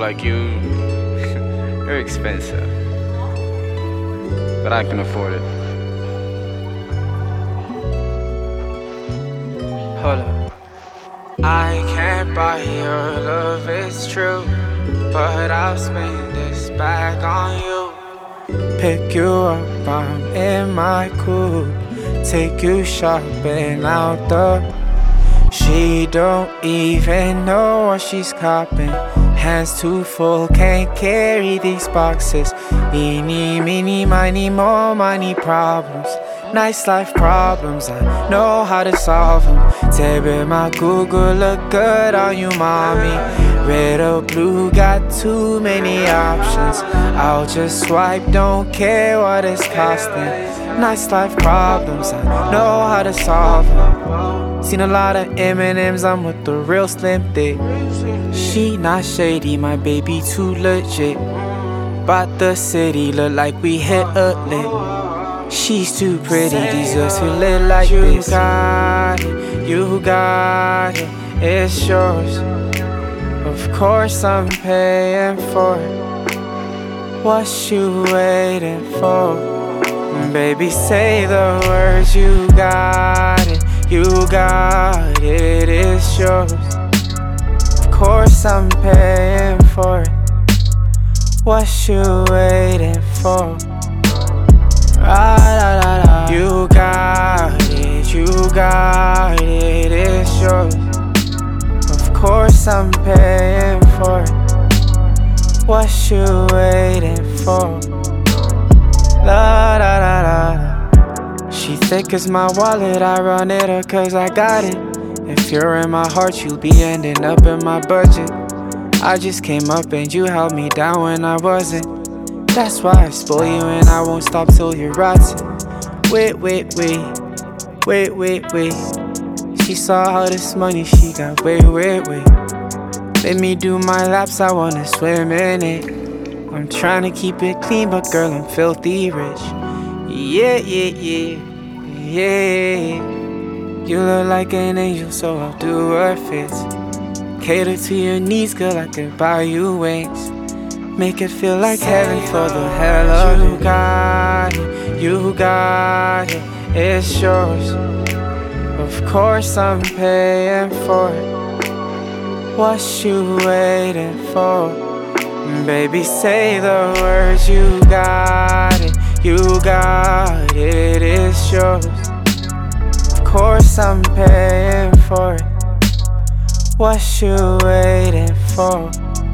like you, you're expensive, but I can afford it. Hold up. I can't buy your love, it's true, but I'll spend this bag on you. Pick you up, I'm in my coupe. Take you shopping out the. She don't even know what she's copping. Hands too full, can't carry these boxes. Eeny, meeny, miny, more money problems. Nice life problems, I know how to solve them. Baby, my Google look good on you, mommy. Red or blue, got too many options. I'll just swipe, don't care what it's costing. Nice life problems, I know how to solve them. Seen a lot of M&M's, I'm with the real Slim Thick. She not shady, my baby too legit. Bought the city, look like we hit a lick. She's too pretty, deserves to live like this. You got it, it's yours. Of course I'm paying for it. What you waiting for? Baby, say the words, you got it. You got it, it's yours. Of course I'm paying for it. What you waiting for? You got it, it's yours. Of course I'm paying for it. What you waiting for? La da da da. She thick as my wallet, I run it up cause I got it. If you're in my heart, you'll be ending up in my budget. I just came up and you held me down when I wasn't. That's why I spoil you and I won't stop till you're rotten. Wait. She saw all this money, she got wait. Let me do my laps, I wanna swim in it. I'm tryna keep it clean, but girl, I'm filthy rich. Yeah. You look like an angel, so I'll do what fits. Cater to your needs, girl, I could buy you wings. Make it feel like heaven for the hell of it. You got it, it's yours. Of course I'm paying for it. What you waiting for? Baby, say the words, you got it. You got it, it's yours. Of course I'm paying for it. What you waiting for?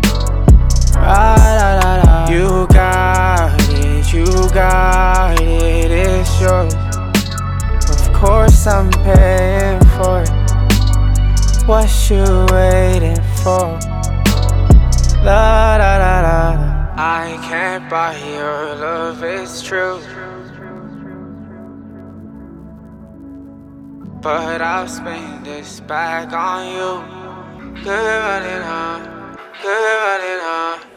You got it, it's yours. Of course I'm paying for it. What you waiting for? La da da da. I can't buy your love, it's true, but I'll spend this bag on you. Good running on.